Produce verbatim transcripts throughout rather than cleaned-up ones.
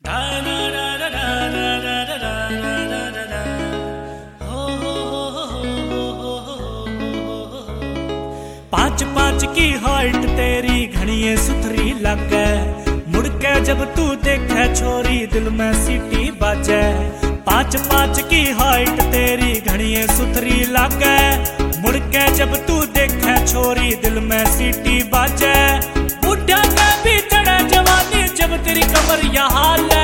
पाँच पाँच की हाइट तेरी घड़िए सुथरी लगे, मुड़ के जब तू देखे छोरी दिल में सीटी बाजे। पाँच पाँच की हाइट तेरी घड़िए सुथरी लगे, मुड़ के जब तू देखे छोरी दिल में सीटी बाजे। बुढ़ा का भी चढ़े जवानी जब तेरी कमर यहाँ ले,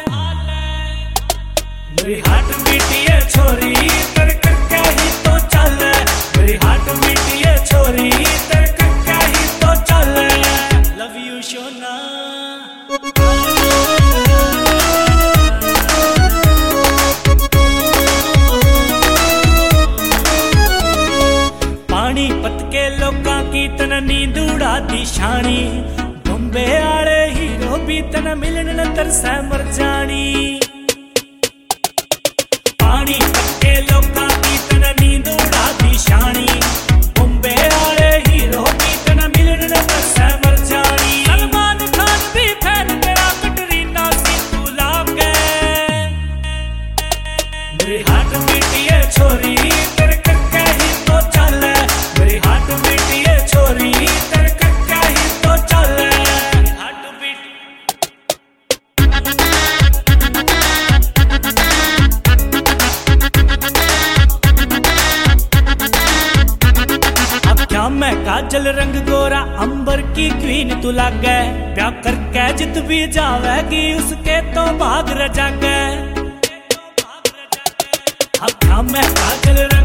मेरी हार्ट बीटी है छोरी तेरे करके ही तो चले, मेरी हार्ट बीटी है छोरी तेरे करके ही तो चले। लव यू सोना। पानीपत के लोकां की तन नींद उड़ा दी शानी, बॉम्बे आले हीरो भी तन मिलन न तरसे मर जानी। पानीपत के लोकां की तन नींद उड़ा दी शानी, बॉम्बे आले हीरो भी तन मिलन न तरसे मर जानी। सलमान खान भी फैन तेरा कटरीना सी तू लागे, मेरी हार्ट बीटी है छोरी तेरे करके ही तो चले, मेरी हार्ट बीटी है छोरी तेरे करके ही तो चले। हार्ट बीट अब क्या मैं काजल रंग गोरा अंबर की क्वीन तू लागे, प्यार करके जित भी जावेगी उसके तो भाग रजागे। अब क्या मैं काजल